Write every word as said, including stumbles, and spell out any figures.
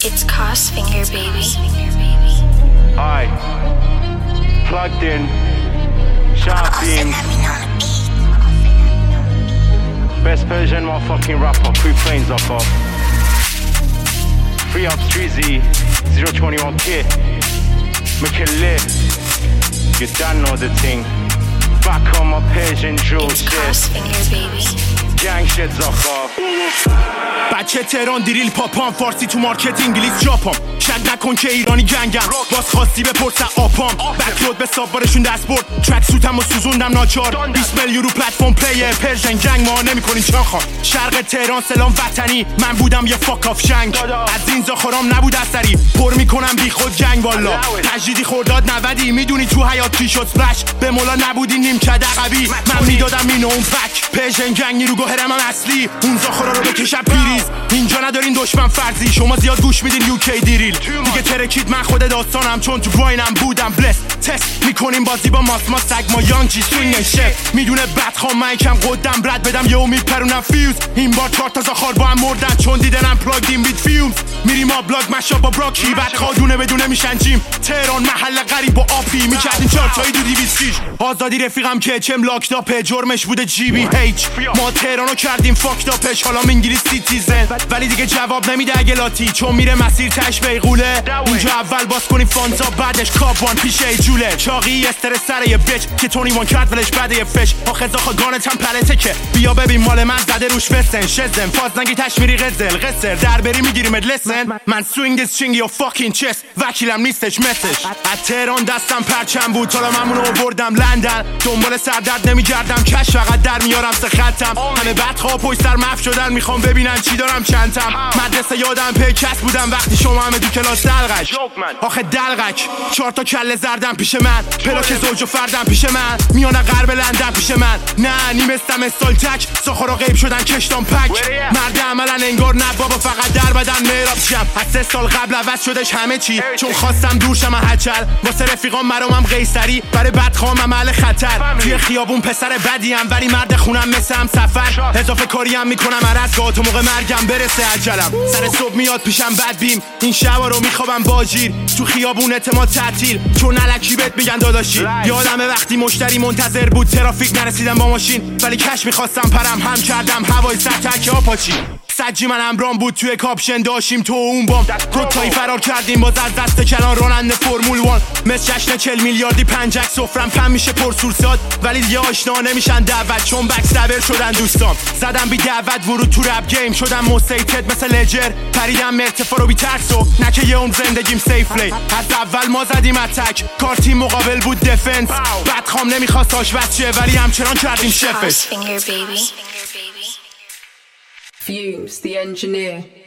It's Crossfinger, baby. Aye. Plugged in. Sharp beam. Best Persian motherfucking rapper. Three planes off of. Free Ups three Z. zero twenty-one K. McKinley. You don't know the thing. Back on my Persian drill It's shit. Crossfinger, baby. Gang shit's off off. بچه تهران دیریل پاپام فارسی تو مارکت انگلیس جاپام شک نکن که ایرانی گنگم باز خواستی بپرس آپام بکرود به سابارشون دست برد ترک سوتم و سوزوندم ناچار بیست میلیون رو پلتفرم پلیر پرژن گنگ ما نمیکنین چاخان شرق تهران سلام وطنی من بودم یه فاک آف شنگ از این زاخرام نبود اثری پر میکنم بی خود جنگ والا تجدیدی خورداد نودی میدونی تو حیات چی شد سپلش به مولا نبودی نیم کد عقبی من میدادم اینو اون پک پرژن گنگ نیرو گوهرم اصلی اون زاخرا رو بکشم پیریز اینجا ندارین دشمن فرضی شما زیاد گوش میدین یوکی دیریل دیگه ترکید من خود داستانم چون تو براینم بودم بلس تست میکنیم بازی با ماس ما سگ ما یانجی سوینگ شف میدونه بدخوام من یکم قدم رد بدم یهو میپرونم فیوز این بار چهار تا زاخار با هم مردن چون دیدنم پلاگین بیت فیومز میریم آبلاگ مشا با براکی بعد خادونه بدونه میشن جیم تهران محل غریب و آپی میکردین چهار تایی دو دیویس شیش آزادی رفیقم که چم لاکتاپه جرمش بوده جی بی ایچ ما تهرانو کردیم فاکتاپش حالا انگلیس سیتیزن ولی دیگه جواب نمیده اگه لاتی چون میره مسیر تش بیغوله اینجا اول باز کنیم فانتا بعدش کاپوان پیش ای جوله چاقی استرس سر یه بچ که تونی وان کرد ولش بده یه فش آخه زاخا گانتم پلته که بیا ببین مال من زده روش وسن شزن فاز نگی تشمیری غزل قصر در بری میگیریم لسن من سوینگ از چینگ یا فاکین چست وکیلم نیستش مسش از تهران دستم پرچم بود حالا من اونو بردم لندن دنبال سردرد نمیگردم کش فقط در میارم سه خطم همه بدخواه پشت سر مف شدن میخوام ببینن چی دارم چندتم مدرسه یادم پیکس بودم وقتی شما همه دو کلاس دلغک آخه دلغک چهار تا کله زردم پیش من پلاک زوج و فردم پیش من میانه غرب لندن پیش من نه نیمستم استال تک ساخارا غیب شدن کشتام پک مرد عملا انگار نه بابا فقط در بدن میراب شم از سه سال قبل عوض شدش همه چی چون خواستم دور شم هچل واسه رفیقام مرامم قیصری برای بدخوام عمل خطر توی خیابون پسر بدیم ولی مرد خونم مثل هم سفر اضافه کاریم میکنم عرض گاه تو موقع مرگم برسه اجلم سر صبح میاد پیشم بد بیم این شبا رو میخوابم باجیر تو خیابون اعتماد تعطیل چون الکی بهت میگن داداشی یادمه وقتی مشتری منتظر بود ترافیک نرسیدم با ماشین ولی کش میخواستم پرم هم کردم هوای سر تک آپاچی سجی من همرام بود توی کاپشن داشتیم تو اون بام دو تایی فرار کردیم باز از دست کلان راننده فرمول وان مثل جشن چل میلیاردی پنجک سفرم کم میشه پرسورساد ولی دیگه آشنا نمیشن دعوت چون بکستبر شدن دوستان زدم بی دعوت ورود تو رپ گیم شدم موسیتد مثل لجر پریدم ارتفاع رو بی ترسو نه که یه اون زندگیم سیف لی از اول ما زدیم اتک کارتیم مقابل بود دفنس بدخوام نمیخواست آشپز شه ولی همچنان کردیم شفش Crossfinger, baby. Fumes, the engineer.